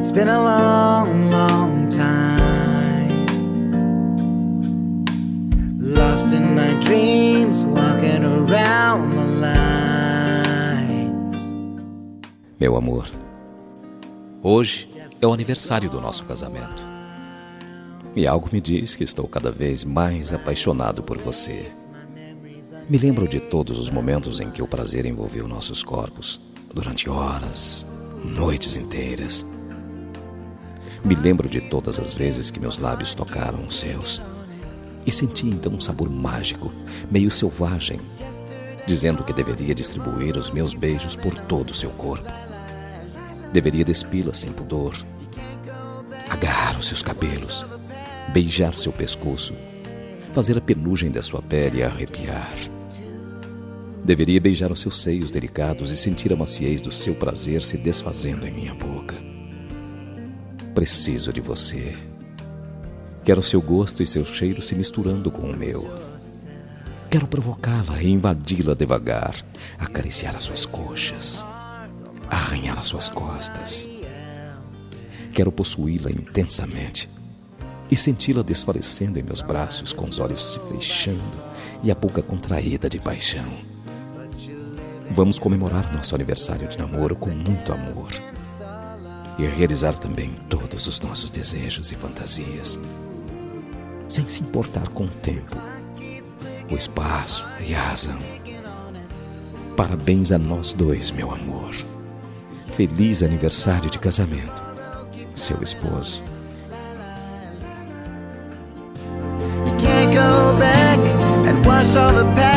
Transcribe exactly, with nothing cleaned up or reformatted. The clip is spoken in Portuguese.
It's been a long, long time. Lost in my dreams, walking around the lines. Meu amor, hoje é o aniversário do nosso casamento. E algo me diz que estou cada vez mais apaixonado por você. Me lembro de todos os momentos em que o prazer envolveu nossos corpos, durante horas, noites inteiras. Me lembro de todas as vezes que meus lábios tocaram os seus. E senti então um sabor mágico, meio selvagem, dizendo que deveria distribuir os meus beijos por todo o seu corpo. Deveria despi-la sem pudor, agarrar os seus cabelos, beijar seu pescoço, fazer a penugem da sua pele arrepiar. Deveria beijar os seus seios delicados e sentir a maciez do seu prazer se desfazendo em minha boca. Preciso de você. Quero seu gosto e seu cheiro se misturando com o meu. Quero provocá-la e invadi-la devagar, acariciar as suas coxas, arranhar as suas costas. Quero possuí-la intensamente e senti-la desfalecendo em meus braços, com os olhos se fechando e a boca contraída de paixão. Vamos comemorar nosso aniversário de namoro com muito amor e realizar também todos os nossos desejos e fantasias, sem se importar com o tempo, o espaço e a razão. Parabéns a nós dois, meu amor. Feliz aniversário de casamento. Seu esposo. You can't go back and wash all the past.